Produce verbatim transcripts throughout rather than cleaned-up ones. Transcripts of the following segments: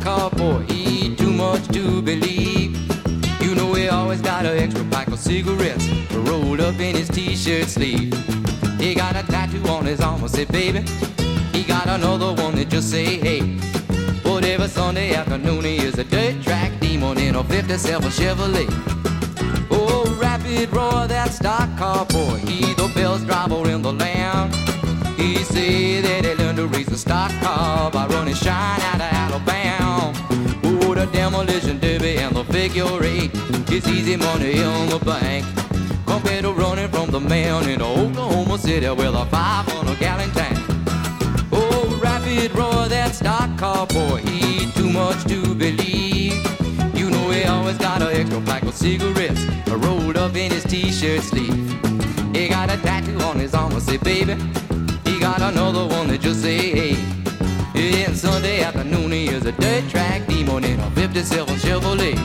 car boy, he too much to believe. You know he always got an extra pack of cigarettes rolled up in his t-shirt sleeve. He got a tattoo on his arm, I said, baby. He got another one that just say, hey. But every Sunday afternoon he is a dirt track demon in a fifty-seven Chevrolet. Oh, rapid roar, that stock car boy, he the best driver in the land. He say that he learned to race a stock car by running shine out of Alabama. Oh, the demolition derby and the figure eight, it's easy money in the bank compared to running from the man in Oklahoma City with a five hundred gallon tank. Oh, rapid roar, that stock car boy, he too much to believe. You know he always got an extra pack of cigarettes rolled up in his t-shirt sleeve. He got a tattoo on his arm, I say, baby. He got another one that just say, hey. And Sunday afternoon he is a dirt track demon in a fifty-seven Chevrolet.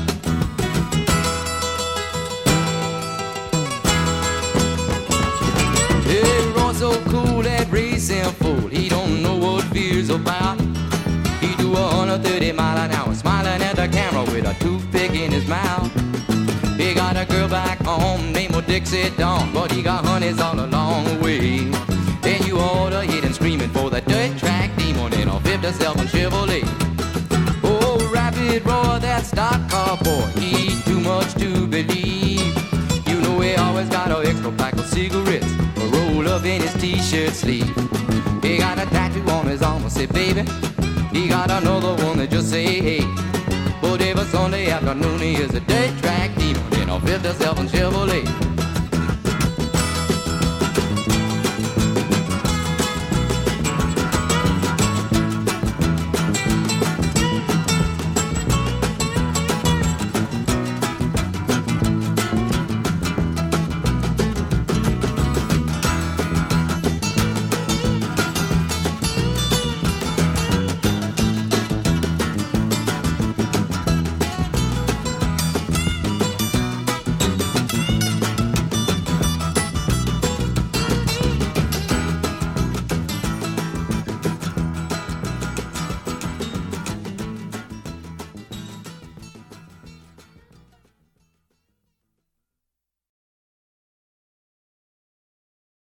He runs so cool, that racing fool, he don't know what fear's about. He do a one hundred thirty mile an hour, smiling at the camera with a toothpick in his mouth. He got a girl back home named Dixie Dawn, but he got honeys all along the way. And you ought to hit him screaming for the dirt track demon in a fifty-seven Chevrolet. Oh, rapid roar, that stock car boy, he too much to believe. You know he always got an extra pack of cigarettes rolled up in his t-shirt sleeve. He got a tattoo on his arm, I say, baby. He got another one that just say, hey. But every Sunday afternoon he is a dirt track demon in a fifty-seven Chevrolet.